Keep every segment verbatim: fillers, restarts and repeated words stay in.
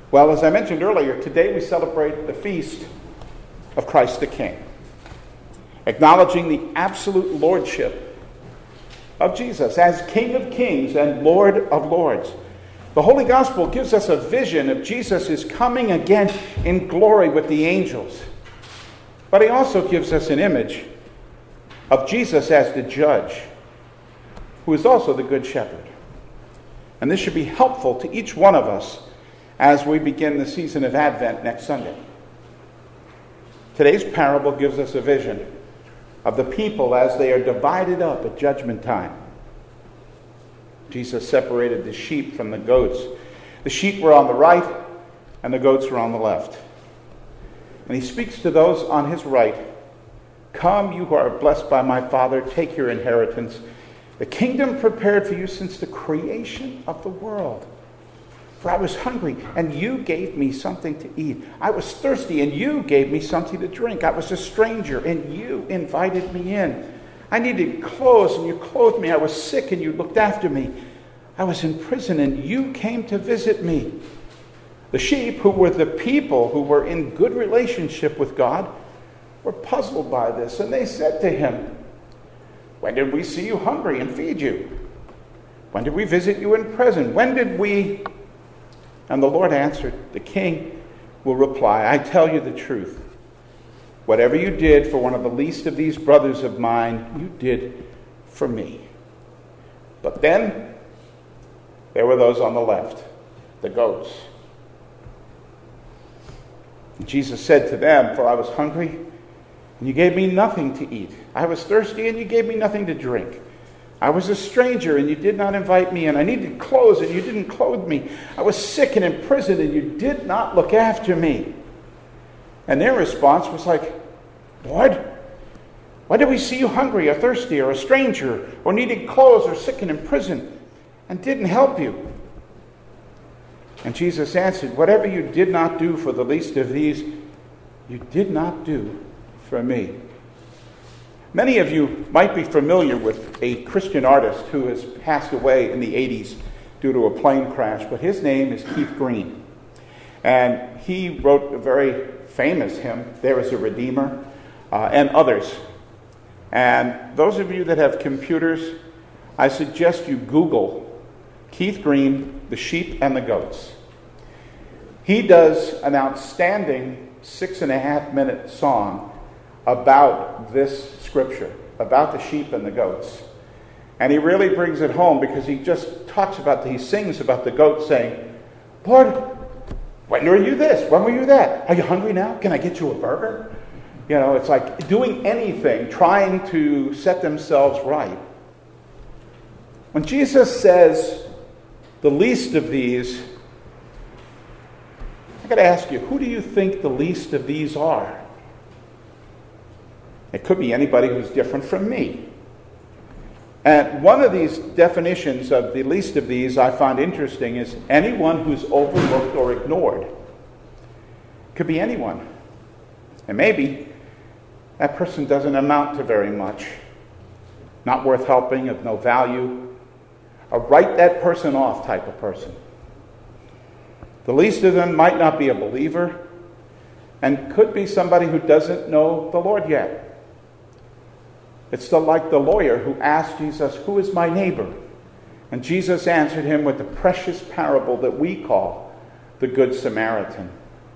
Well, as I mentioned earlier, today we celebrate the feast of Christ the King, acknowledging the absolute lordship of Jesus as King of Kings and Lord of Lords. The Holy Gospel gives us a vision of Jesus is coming again in glory with the angels. But he also gives us an image of Jesus as the judge, who is also the good shepherd. And this should be helpful to each one of us as we begin the season of Advent next Sunday. Today's parable gives us a vision of the people as they are divided up at judgment time. Jesus separated the sheep from the goats. The sheep were on the right, and the goats were on the left. And he speaks to those on his right. Come, you who are blessed by my Father, take your inheritance, the kingdom prepared for you since the creation of the world. For I was hungry, and you gave me something to eat. I was thirsty, and you gave me something to drink. I was a stranger, and you invited me in. I needed clothes, and you clothed me. I was sick, and you looked after me. I was in prison, and you came to visit me. The sheep, who were the people who were in good relationship with God, were puzzled by this, and they said to him, when did we see you hungry and feed you? When did we visit you in prison? When did we... And the Lord answered, the king will reply, I tell you the truth. Whatever you did for one of the least of these brothers of mine, you did for me. But then there were those on the left, the goats. And Jesus said to them, for I was hungry, and you gave me nothing to eat. I was thirsty, and you gave me nothing to drink. I was a stranger, and you did not invite me in. I needed clothes, and you didn't clothe me. I was sick and in prison, and you did not look after me. And their response was like, Lord, when did we see you hungry or thirsty or a stranger or needing clothes or sick and in prison and didn't help you? And Jesus answered, whatever you did not do for the least of these, you did not do for me. Many of you might be familiar with a Christian artist who has passed away in the eighties due to a plane crash, but his name is Keith Green. And he wrote a very famous hymn, There is a Redeemer, uh, and others. And those of you that have computers, I suggest you Google Keith Green, the sheep and the goats. He does an outstanding six and a half minute song about this scripture, about the sheep and the goats. And he really brings it home because he just talks about, the, he sings about the goats saying, Lord, when were you this? When were you that? Are you hungry now? Can I get you a burger? You know, it's like doing anything, trying to set themselves right. When Jesus says, the least of these, I've got to ask you, who do you think the least of these are? It could be anybody who's different from me. And one of these definitions of the least of these I find interesting is anyone who's overlooked or ignored. It could be anyone. And maybe that person doesn't amount to very much. Not worth helping, of no value. A write that person off type of person. The least of them might not be a believer and could be somebody who doesn't know the Lord yet. It's the, like the lawyer who asked Jesus, who is my neighbor? And Jesus answered him with the precious parable that we call the Good Samaritan.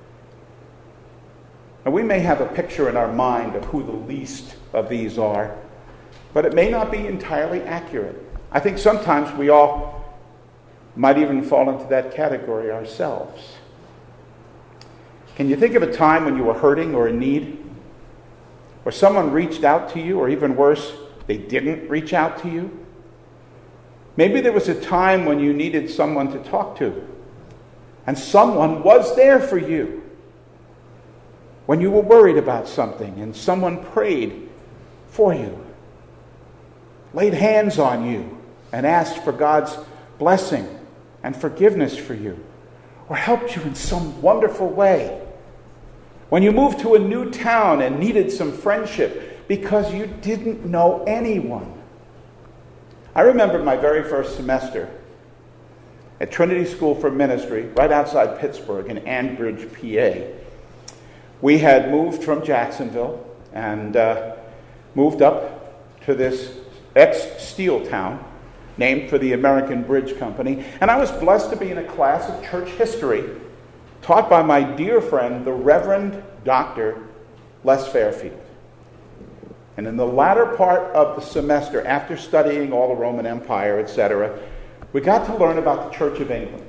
And we may have a picture in our mind of who the least of these are, but it may not be entirely accurate. I think sometimes we all might even fall into that category ourselves. Can you think of a time when you were hurting or in need? Or someone reached out to you, or even worse, they didn't reach out to you? Maybe there was a time when you needed someone to talk to, and someone was there for you. When you were worried about something, and someone prayed for you, laid hands on you, and asked for God's blessing and forgiveness for you, or helped you in some wonderful way. When you moved to a new town and needed some friendship because you didn't know anyone. I remember my very first semester. at Trinity School for Ministry, right outside Pittsburgh in Ambridge, P A. We had moved from Jacksonville and uh, moved up to this ex-steel town named for the American Bridge Company. And I was blessed to be in a class of church history taught by my dear friend, the Reverend Doctor Les Fairfield. And in the latter part of the semester, after studying all the Roman Empire, et cetera, we got to learn about the Church of England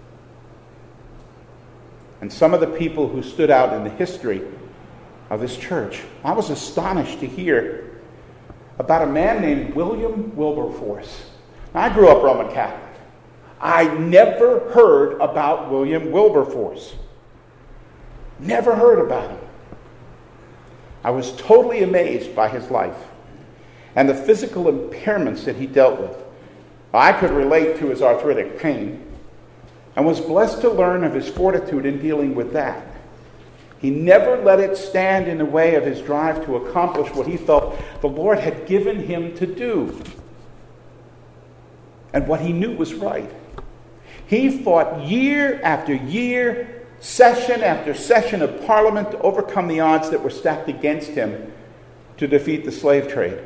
and some of the people who stood out in the history of this church. I was astonished to hear about a man named William Wilberforce. Now, I grew up Roman Catholic. I never heard about William Wilberforce. Never heard about him. I was totally amazed by his life and the physical impairments that he dealt with. I could relate to his arthritic pain and was blessed to learn of his fortitude in dealing with that. He never let it stand in the way of his drive to accomplish what he felt the Lord had given him to do and what he knew was right. He fought year after year, session after session of Parliament to overcome the odds that were stacked against him to defeat the slave trade.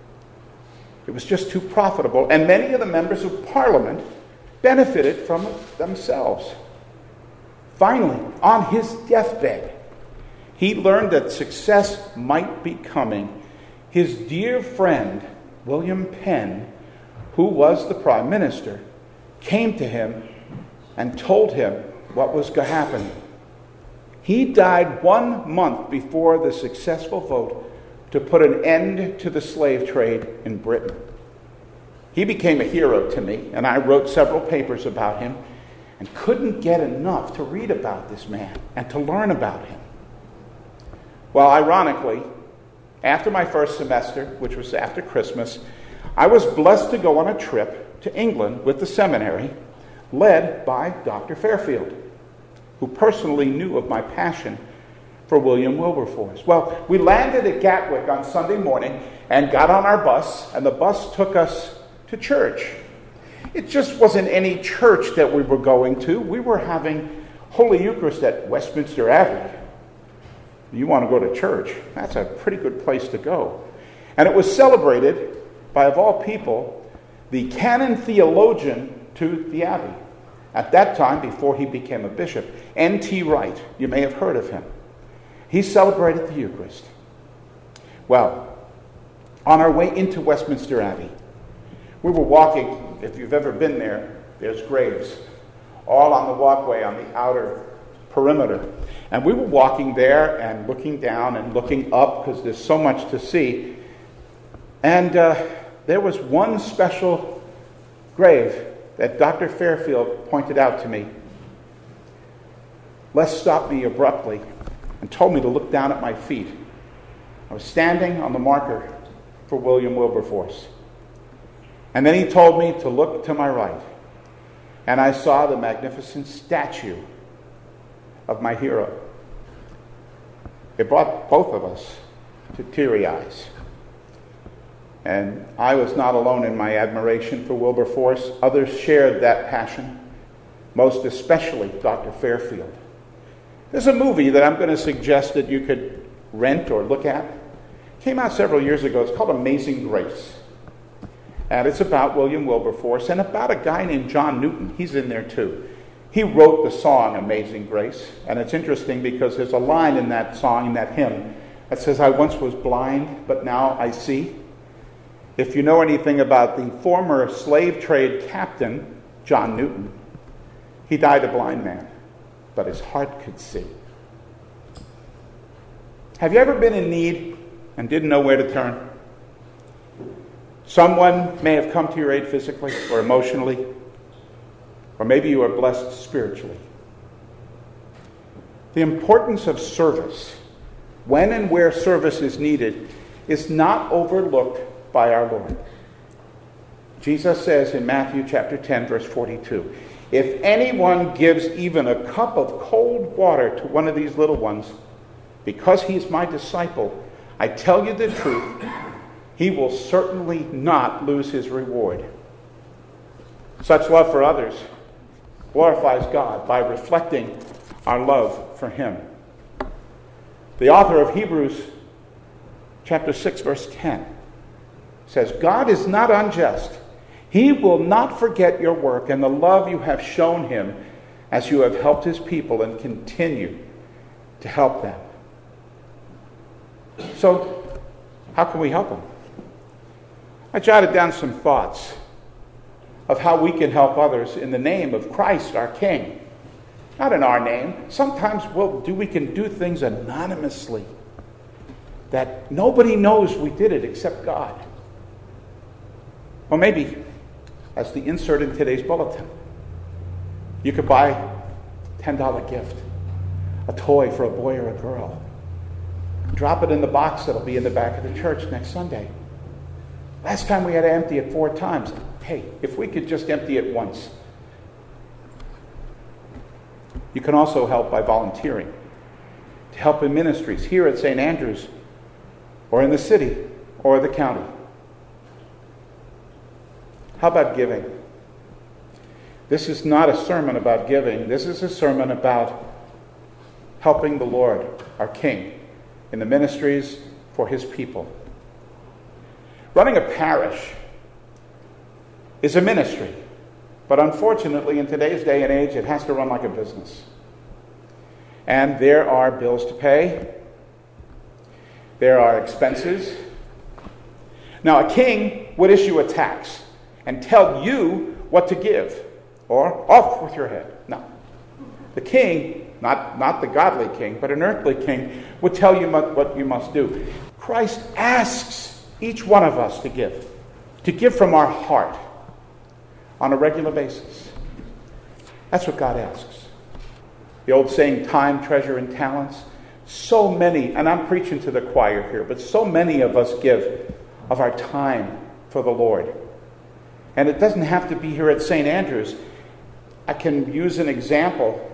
It was just too profitable, and many of the members of Parliament benefited from it themselves. Finally, on his deathbed, he learned that success might be coming. His dear friend, William Penn, who was the Prime Minister, came to him and told him what was going to happen. He died one month before the successful vote to put an end to the slave trade in Britain. He became a hero to me, and I wrote several papers about him and couldn't get enough to read about this man and to learn about him. Well, ironically, after my first semester, which was after Christmas, I was blessed to go on a trip to England with the seminary, led by Doctor Fairfield, who personally knew of my passion for William Wilberforce. Well, we landed at Gatwick on Sunday morning and got on our bus, and the bus took us to church. It just wasn't any church that we were going to. We were having Holy Eucharist at Westminster Abbey. You want to go to church, that's a pretty good place to go. And it was celebrated by, of all people, the canon theologian to the Abbey. At that time, before he became a bishop, N T Wright. You may have heard of him. He celebrated the Eucharist. Well, on our way into Westminster Abbey, we were walking. If you've ever been there, there's graves all on the walkway on the outer perimeter. And we were walking there and looking down and looking up because there's so much to see. And uh, there was one special grave that Doctor Fairfield pointed out to me. Les stopped me abruptly and told me to look down at my feet. I was standing on the marker for William Wilberforce. And then he told me to look to my right. And I saw the magnificent statue of my hero. It brought both of us to teary eyes. And I was not alone in my admiration for Wilberforce. Others shared that passion, most especially Doctor Fairfield. There's a movie that I'm going to suggest that you could rent or look at. It came out several years ago. It's called Amazing Grace. And it's about William Wilberforce and about a guy named John Newton. He's in there too. He wrote the song Amazing Grace. And it's interesting because there's a line in that song, in that hymn, that says, I once was blind, but now I see. If you know anything about the former slave trade captain, John Newton, he died a blind man, but his heart could see. Have you ever been in need and didn't know where to turn? Someone may have come to your aid physically or emotionally, or maybe you are blessed spiritually. The importance of service, when and where service is needed, is not overlooked by our Lord. Jesus says in Matthew chapter ten, verse forty-two, if anyone gives even a cup of cold water to one of these little ones, because he's my disciple, I tell you the truth, he will certainly not lose his reward. Such love for others glorifies God by reflecting our love for him. The author of Hebrews chapter six, verse ten says, God is not unjust. He will not forget your work and the love you have shown him as you have helped his people and continue to help them. So, how can we help them? I jotted down some thoughts of how we can help others in the name of Christ, our King. Not in our name. Sometimes we'll do, we can do things anonymously that nobody knows we did it except God. Or maybe, as the insert in today's bulletin, you could buy a ten dollar gift, a toy for a boy or a girl. Drop it in the box that'll be in the back of the church next Sunday. Last time we had to empty it four times. Hey, if we could just empty it once. You can also help by volunteering to help in ministries here at Saint Andrews or in the city or the county. How about giving? This is not a sermon about giving. This is a sermon about helping the Lord, our King, in the ministries for his people. Running a parish is a ministry, but unfortunately in today's day and age it has to run like a business. And there are bills to pay. There are expenses. Now a king would issue a tax and tell you what to give, or off with your head. No. The king, not, not the godly king, but an earthly king, would tell you what you must do. Christ asks each one of us to give, to give from our heart on a regular basis. That's what God asks. The old saying, time, treasure, and talents. So many, and I'm preaching to the choir here, but so many of us give of our time for the Lord. And it doesn't have to be here at Saint Andrews. I can use an example.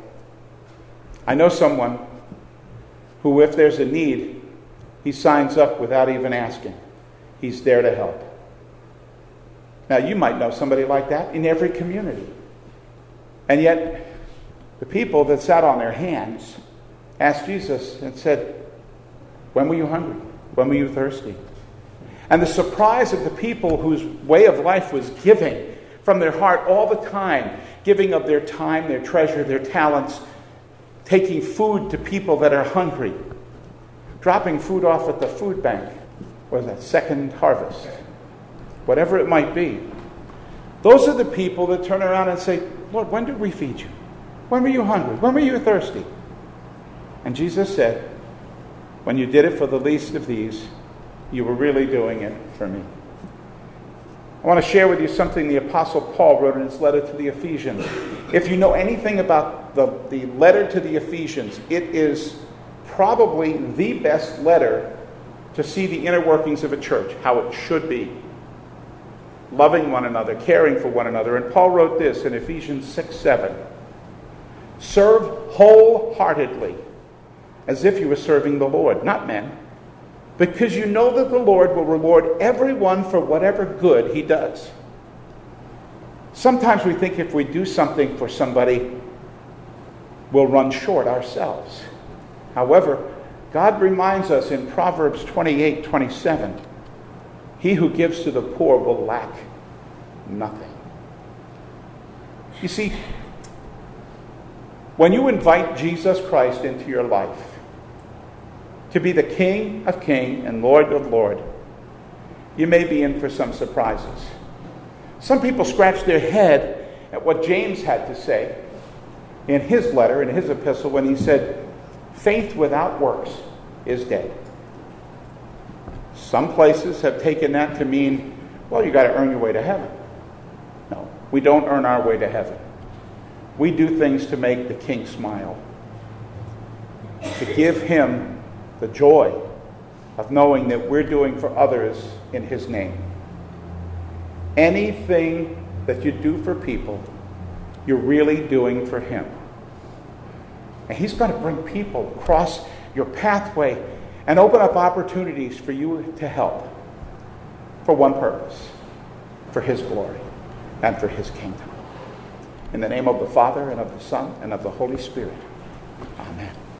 I know someone who, if there's a need, he signs up without even asking. He's there to help. Now, you might know somebody like that in every community. And yet, the people that sat on their hands asked Jesus and said, when were you hungry? When were you thirsty? And the surprise of the people whose way of life was giving from their heart all the time, giving of their time, their treasure, their talents, taking food to people that are hungry, dropping food off at the food bank, or that second harvest, whatever it might be. Those are the people that turn around and say, Lord, when did we feed you? When were you hungry? When were you thirsty? And Jesus said, when you did it for the least of these, you were really doing it for me. I want to share with you something the Apostle Paul wrote in his letter to the Ephesians. If you know anything about the, the letter to the Ephesians, it is probably the best letter to see the inner workings of a church, how it should be. Loving one another, caring for one another. And Paul wrote this in Ephesians six seven. Serve wholeheartedly, as if you were serving the Lord, not men, because you know that the Lord will reward everyone for whatever good he does. Sometimes we think if we do something for somebody, we'll run short ourselves. However, God reminds us in Proverbs twenty-eight twenty-seven, he who gives to the poor will lack nothing. You see, when you invite Jesus Christ into your life to be the King of Kings and Lord of Lords, you may be in for some surprises. Some people scratch their head at what James had to say in his letter, in his epistle, when he said, faith without works is dead. Some places have taken that to mean, well, you got to earn your way to heaven. No, we don't earn our way to heaven. We do things to make the King smile, to give him the joy of knowing that we're doing for others in his name. Anything that you do for people, you're really doing for him. And he's going to bring people across your pathway and open up opportunities for you to help for one purpose, for his glory and for his kingdom. In the name of the Father, and of the Son, and of the Holy Spirit. Amen.